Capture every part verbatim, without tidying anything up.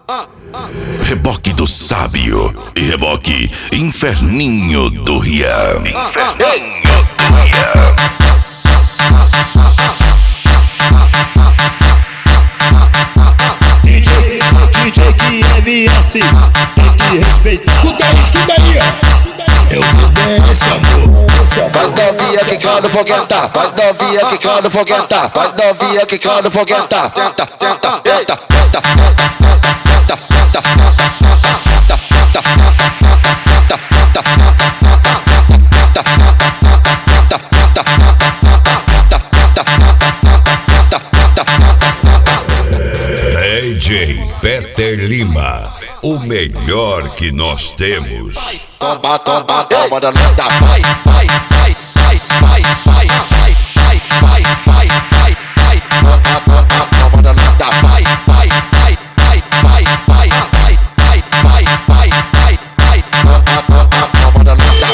Reboque do Sábio e reboque Inferninho do Rian. Inferninho do Rian. D J, D J que é M S, tem que respeitar. Escuta aí, escuta aí, ó. Eu vou desse amor. Vai novinha quicando fogueta, vai novinha quicando fogueta, vai novinha quicando fogueta. Tenta, tenta, tenta, tenta, tenta, tenta, tenta, D J Peter Lima, o melhor que nós temos. Toma, toma, toma, danada. Vai, vai, vai, vai, vai, vai, vai, vai, vai, vai, vai, vai. Toma, toma, toma, danada. Vai, vai, vai, vai, vai, vai, vai, vai, vai, vai, vai, vai. Toma, toma, toma, danada.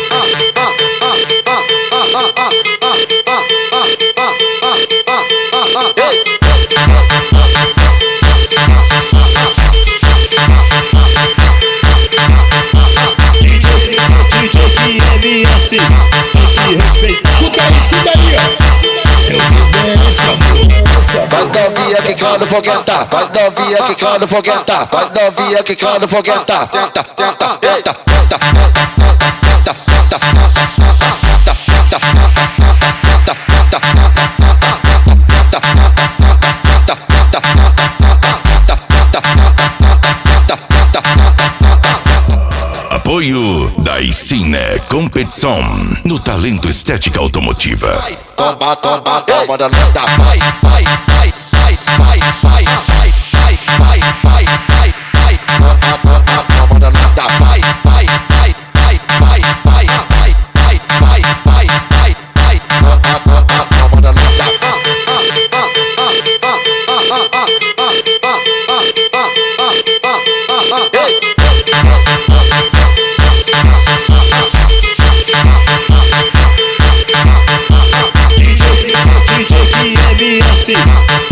M S, tem que respeitar. Escuta aí, escuta aí, ó. Eu vou desse amor. Vai novinha quicando fogueta, vai novinha quicando fogueta, vai novinha quicando fogueta. Tenta, tenta, tenta, tenta, tenta, tenta, tenta, Apoio da Icine Competição no talento estética automotiva. toma, toma, toma, danada. Vai, vai, vai, vai, vai, vai, vai, vai, vai, vai, vai, vai. Toma, toma, toma, danada. Vai, vai, vai, vai, vai, vai, vai, vai, vai, vai, vai, vai. Toma, toma, toma, danada. D J, D J que é M S,